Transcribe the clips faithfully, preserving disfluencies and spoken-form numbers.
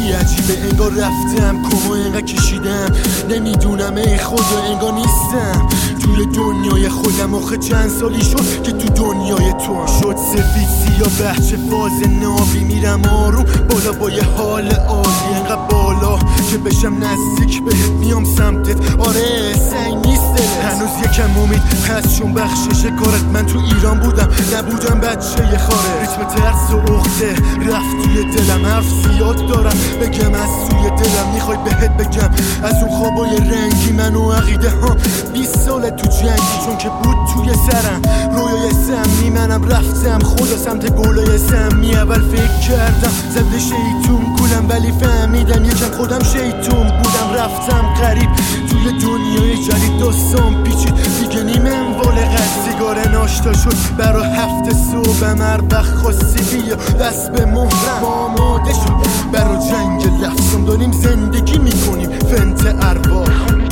حالی عجیبه، انگار رفتم کما انقدر کشیدم نمیدونم ای خدا انگار نیستم توی دنیای خودم. آخه چند سالی شد که تو دنیای تو شد سفید سیاه بچه فاز نابی، میرم آروم بالا با یه حال عالی، انقدر بالا که بشم نزدیک بهت میام سمتت. آره سنگ نیست هنوز یکم امید هست چون بخشش کارت. من تو ایران بودم نبودم بچه یه خاره، ریتم ترس و عقده رفت توی دلم. حرف زیاد دارم بگم از توی دلم، میخوای بهت بگم از اون خوابای رنگی من و عقیده ها بیست ساله تو جنگی، چون که بود توی سرم رویای سمی. منم رفتم خدا سمت گلای سمی، اول فکر کردم زده شیطون گولم ولی فهمیدم یکم خودم شیطون بودم. رفتم غریب توی دنیای جدید، داستان پیچید دیگه نیمه انواله قد. سیگار ناشتا شد برا هفته صبحم، هر وقت خواستی بیا دست به مهرم. آماده شد برا جنگ لفظم، داریم زندگی میکنیم فنت ارواح.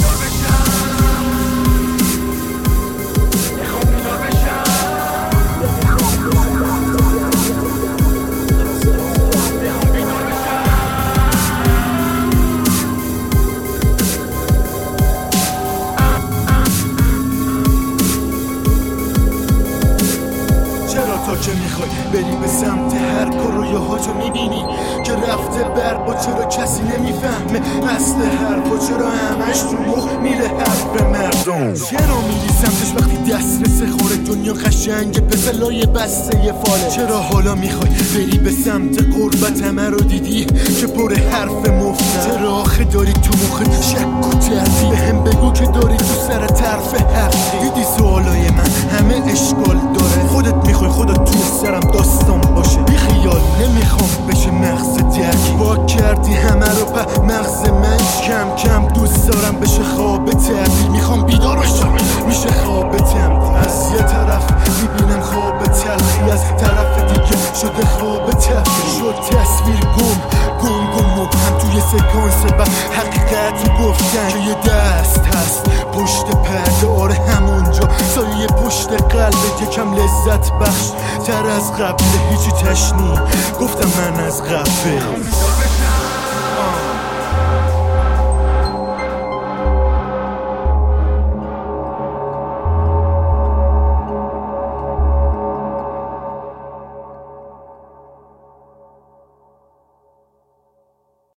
تا که میخوای بری به سمت هر کار رویاهاتو میبینی که رفته بر با چرا کسی نمیفهمه اصل حرفا، چرا همش تو مخ میره حرف مردم. چرا میری سمتش وقتی دسترس خاره دنیا قشنگ پسلای بسته یه فاله؟ چرا حالا میخوای بری به سمت قربت همه رو دیدی که پر حرف مفته؟ چرا آخه داری تو مخت شک و تردی؟ بهم بگو که داری تو سر طرف حقی. دیدی سوالای من همه اشکال داره، خودت میخوای خودت تو سرم داستان باشه. بی خیال نمیخوام بشه مغز درگی، با کردی همه رو په مغز من کم کم دوست دارم بشه خواب تعبیر. میخوام بیدار بشم میشه خواب تمدید، از یه طرف میبینم خواب تلخی، از طرف دیگه شده خواب تفریح. شد تصویر گم گم گم مبهم توی سکانس بعد حقیقت گفتن که یه دست هست پشت پرده. آره همونجا سایه پشت قلبه یکم لذت بخش تر از قبل، هیچی تشنی گفتم من از قبل.